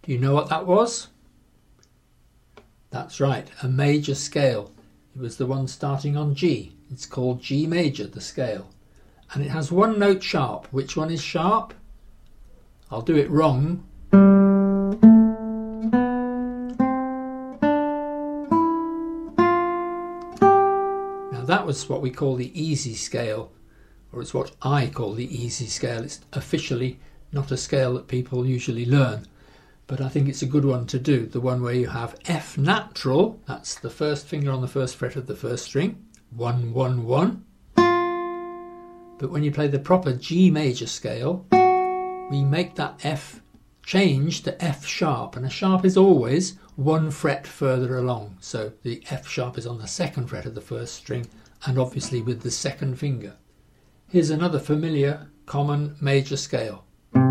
Do you know what that was? That's right, a major scale. It was the one starting on G. It's called G major, the scale. And it has one note sharp. Which one is sharp? I'll do it wrong. Now that was what we call the easy scale, or it's what I call the easy scale. It's officially not a scale that people usually learn, but I think it's a good one to do. The one where you have F natural, that's the first finger on the first fret of the first string, 1, 1, 1. But when you play the proper G major scale, we make that F change to F sharp, and a sharp is always one fret further along. So the F sharp is on the second fret of the first string, and obviously with the second finger. Here's another familiar, common major scale.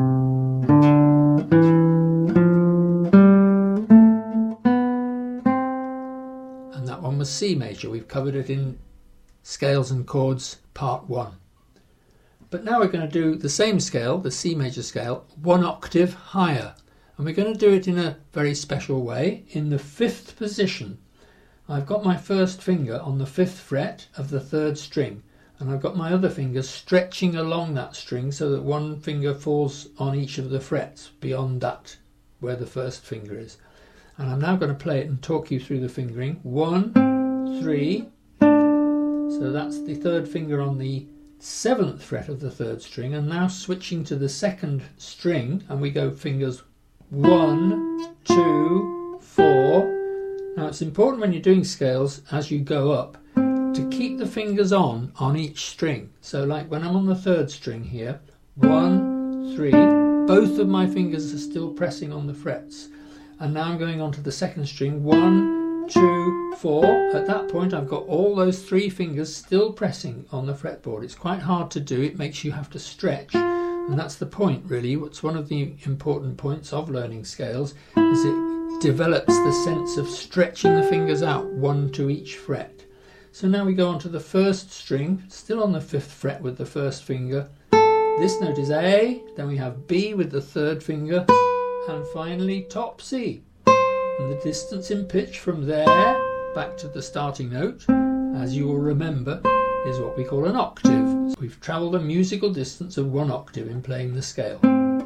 And that one was C major. We've covered it in Scales and Chords Part 1. But now we're going to do the same scale, the C major scale, one octave higher. And we're going to do it in a very special way. In the 5th position, I've got my first finger on the 5th fret of the 3rd string. And I've got my other finger stretching along that string so that one finger falls on each of the frets beyond that, where the first finger is. And I'm now going to play it and talk you through the fingering. 1, 3. So that's the 3rd finger on the 7th fret of the 3rd string, and now switching to the 2nd string, and we go fingers 1, 2, 4. Now it's important when you're doing scales as you go up to keep the fingers on each string. So like when I'm on the 3rd string here, 1, 3, both of my fingers are still pressing on the frets, and now I'm going on to the 2nd string, 1, 2, 4. At that point I've got all those 3 fingers still pressing on the fretboard. It's quite hard to do. It makes you have to stretch, and that's the point really. What's one of the important points of learning scales is it develops the sense of stretching the fingers out, one to each fret. So now we go on to the 1st string, still on the 5th fret with the 1st finger. This note is A, then we have B with the 3rd finger, and finally top C. And the distance in pitch from there back to the starting note, as you will remember, is what we call an octave. So we've travelled a musical distance of 1 octave in playing the scale.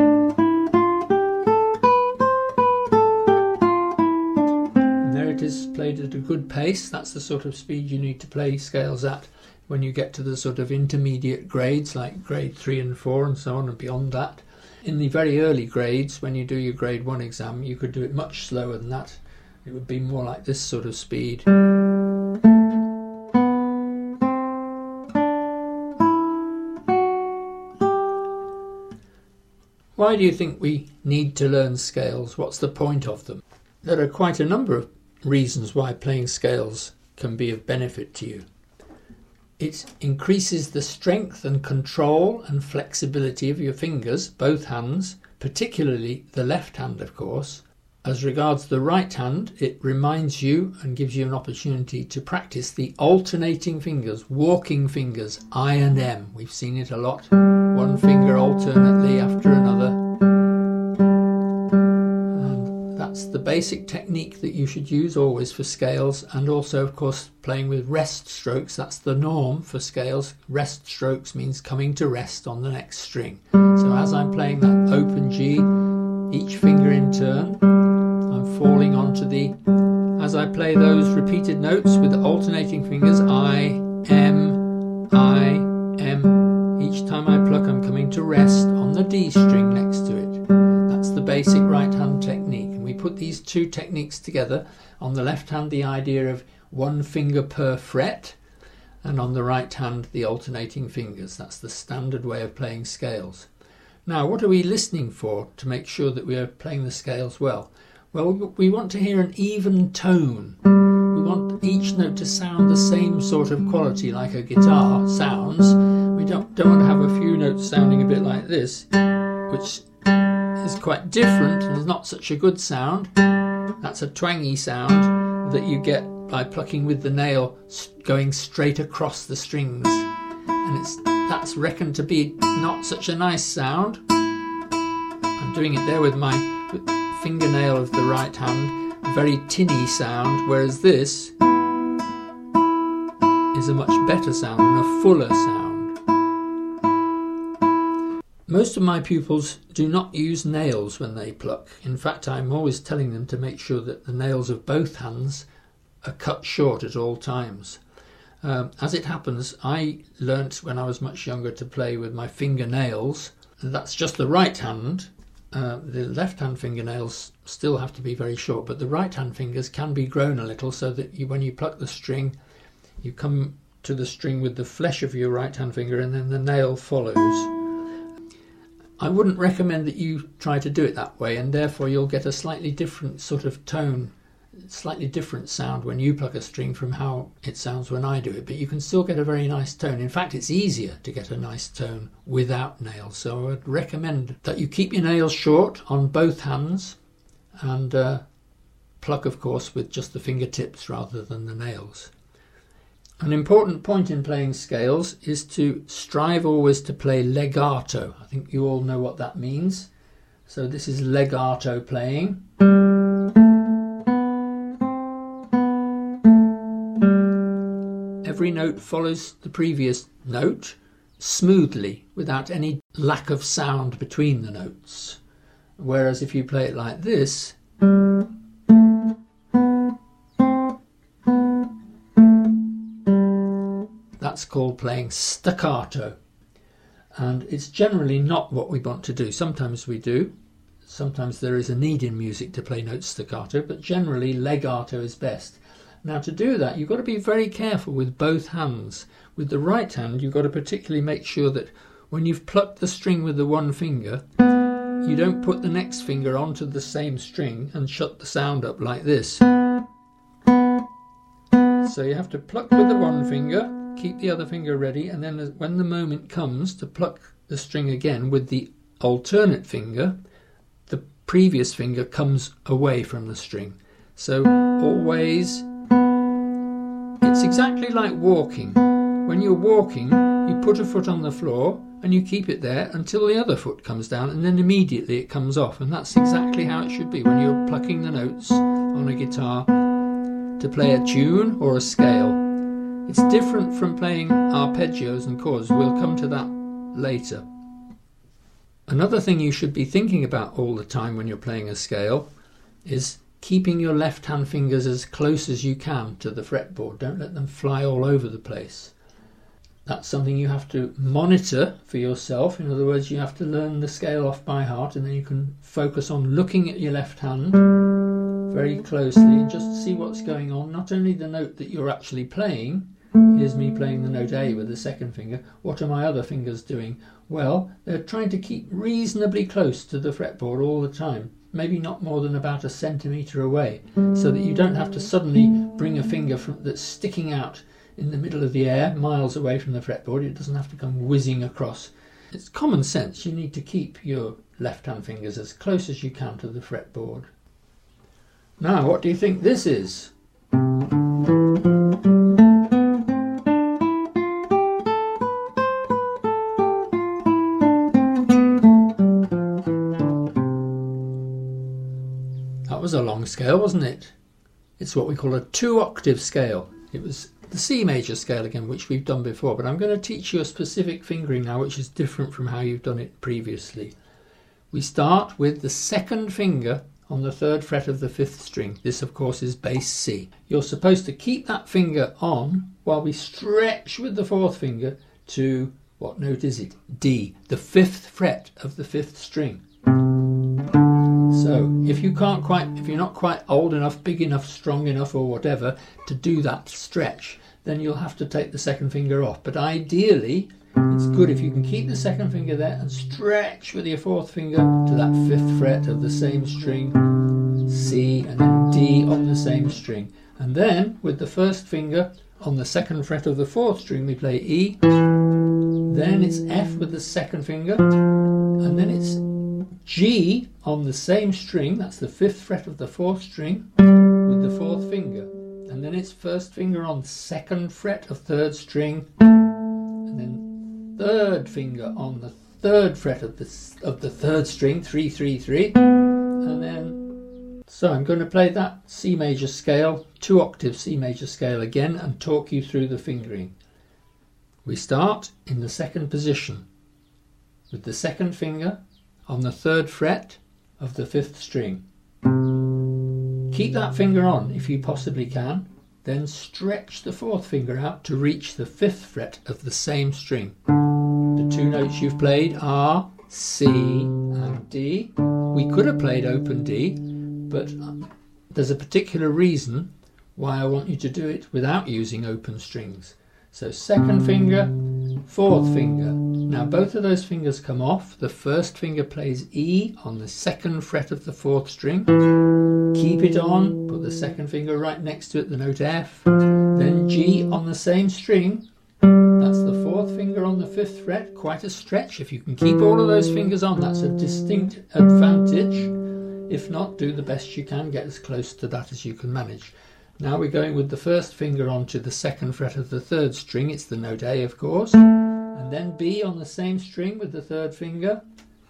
And there it is, played at a good pace. That's the sort of speed you need to play scales at when you get to the sort of intermediate grades like grade 3 and 4 and so on and beyond that. In the very early grades, when you do your grade 1 exam, you could do it much slower than that. It would be more like this sort of speed. Why do you think we need to learn scales? What's the point of them? There are quite a number of reasons why playing scales can be of benefit to you. It increases the strength and control and flexibility of your fingers, both hands, particularly the left hand, of course. As regards the right hand, it reminds you and gives you an opportunity to practice the alternating fingers, walking fingers, I and M. We've seen it a lot. One finger alternately after another. That's the basic technique that you should use always for scales, and also of course playing with rest strokes. That's the norm for scales. Rest strokes means coming to rest on the next string. So as I'm playing that open G, each finger in turn, I'm falling onto the, as I play those repeated notes with the alternating fingers, I, M, each time I pluck I'm coming to rest on the D string next to it. That's the basic right hand technique. We put these two techniques together. On the left hand, the idea of one finger per fret, and on the right hand, the alternating fingers. That's the standard way of playing scales. Now, what are we listening for to make sure that we are playing the scales well? Well, we want to hear an even tone. We want each note to sound the same sort of quality like a guitar sounds. We don't want to have a few notes sounding a bit like this, which is quite different and is not such a good sound. That's a twangy sound that you get by plucking with the nail going straight across the strings, and that's reckoned to be not such a nice sound. I'm doing it there with my fingernail of the right hand, a very tinny sound, whereas this is a much better sound and a fuller sound. Most of my pupils do not use nails when they pluck. In fact, I'm always telling them to make sure that the nails of both hands are cut short at all times. As it happens, I learnt when I was much younger to play with my fingernails. That's just the right hand. The left hand fingernails still have to be very short, but the right hand fingers can be grown a little so that when you pluck the string, you come to the string with the flesh of your right hand finger and then the nail follows. I wouldn't recommend that you try to do it that way, and therefore you'll get a slightly different sort of tone, slightly different sound when you pluck a string from how it sounds when I do it, but you can still get a very nice tone. In fact, it's easier to get a nice tone without nails, so I would recommend that you keep your nails short on both hands and pluck, of course, with just the fingertips rather than the nails. An important point in playing scales is to strive always to play legato. I think you all know what that means. So this is legato playing. Every note follows the previous note smoothly without any lack of sound between the notes. Whereas if you play it like this, that's called playing staccato, and it's generally not what we want to do. Sometimes we do, sometimes there is a need in music to play notes staccato, but generally legato is best. Now, to do that, you've got to be very careful with both hands. With the right hand, you've got to particularly make sure that when you've plucked the string with the one finger, you don't put the next finger onto the same string and shut the sound up like this. So you have to pluck with the one finger, keep the other finger ready, and then when the moment comes to pluck the string again with the alternate finger, the previous finger comes away from the string. So always, it's exactly like walking. When you're walking, you put a foot on the floor and you keep it there until the other foot comes down, and then immediately it comes off. And that's exactly how it should be when you're plucking the notes on a guitar to play a tune or a scale. It's different from playing arpeggios and chords. We'll come to that later. Another thing you should be thinking about all the time when you're playing a scale is keeping your left hand fingers as close as you can to the fretboard. Don't let them fly all over the place. That's something you have to monitor for yourself. In other words, you have to learn the scale off by heart, and then you can focus on looking at your left hand very closely and just see what's going on. Not only the note that you're actually playing. Here's me playing the note A with the second finger. What are my other fingers doing? Well, they're trying to keep reasonably close to the fretboard all the time. Maybe not more than about a centimetre away, so that you don't have to suddenly bring a finger that's sticking out in the middle of the air, miles away from the fretboard. It doesn't have to come whizzing across. It's common sense. You need to keep your left-hand fingers as close as you can to the fretboard. Now, what do you think this is? That was a long scale, wasn't it? It's what we call a 2-octave scale. It was the C major scale again, which we've done before, but I'm going to teach you a specific fingering now, which is different from how you've done it previously. We start with the second finger on the 3rd fret of the 5th string. This, of course, is bass C. You're supposed to keep that finger on while we stretch with the 4th finger to, what note is it? D, the 5th fret of the 5th string. So if you're not quite old enough, big enough, strong enough or whatever to do that stretch, then you'll have to take the second finger off. But ideally, it's good if you can keep the second finger there and stretch with your 4th finger to that 5th fret of the same string, C, and then D on the same string. And then with the 1st finger on the 2nd fret of the 4th string, we play E. Then it's F with the 2nd finger, and then it's G on the same string, that's the 5th fret of the 4th string, with the 4th finger. And then it's 1st finger on 2nd fret of 3rd string, and then 3rd finger on the 3rd fret of the 3rd string, 3, 3, 3, and then So I'm going to play that C major scale, 2-octave C major scale again, and talk you through the fingering. We start in the second position with the second finger on the 3rd fret of the 5th string. Keep that finger on if you possibly can, then stretch the 4th finger out to reach the 5th fret of the same string. The 2 notes you've played are C and D. We could have played open D, but there's a particular reason why I want you to do it without using open strings. So 2nd finger, 4th finger. Now both of those fingers come off. The 1st finger plays E on the 2nd fret of the 4th string. Keep it on, put the 2nd finger right next to it, the note F. Then G on the same string. That's the 4th finger on the 5th fret. Quite a stretch. If you can keep all of those fingers on, that's a distinct advantage. If not, do the best you can, get as close to that as you can manage. Now we're going with the 1st finger onto the 2nd fret of the 3rd string. It's the note A, of course. And then B on the same string with the 3rd finger.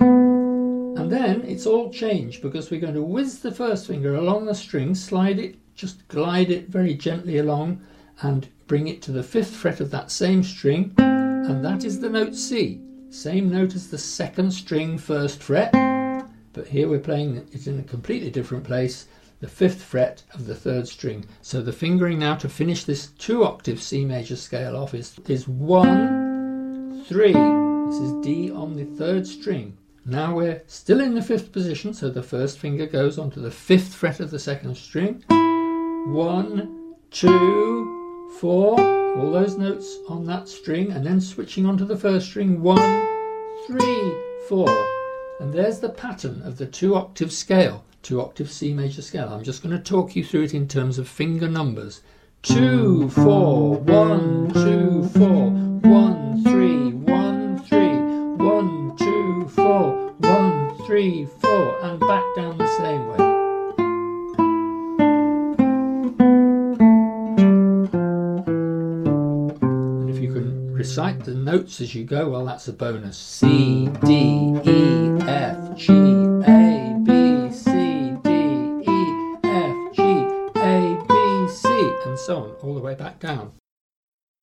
And then it's all changed because we're going to whiz the 1st finger along the string, slide it, just glide it very gently along and bring it to the 5th fret of that same string. And that is the note C. Same note as the 2nd string, 1st fret. But here we're playing it in a completely different place, the 5th fret of the 3rd string. So the fingering now to finish this 2-octave C major scale off is 1, 3. This is D on the 3rd string. Now we're still in the 5th position, so the 1st finger goes onto the 5th fret of the 2nd string. 1, 2, 4, all those notes on that string, and then switching onto the 1st string. 1, 3, 4. And there's the pattern of the 2-octave scale, 2-octave C major scale. I'm just going to talk you through it in terms of finger numbers. 2, 4, 1, 2, 4, 1, 3, 1, 3, 1, 2, 4, 1, 3, 4, and back down the same way. And if you can recite the notes as you go, well, that's a bonus. C, D, E, F, G, A, B, C, D, E, F, G, A, B, C, and so on, all the way back down.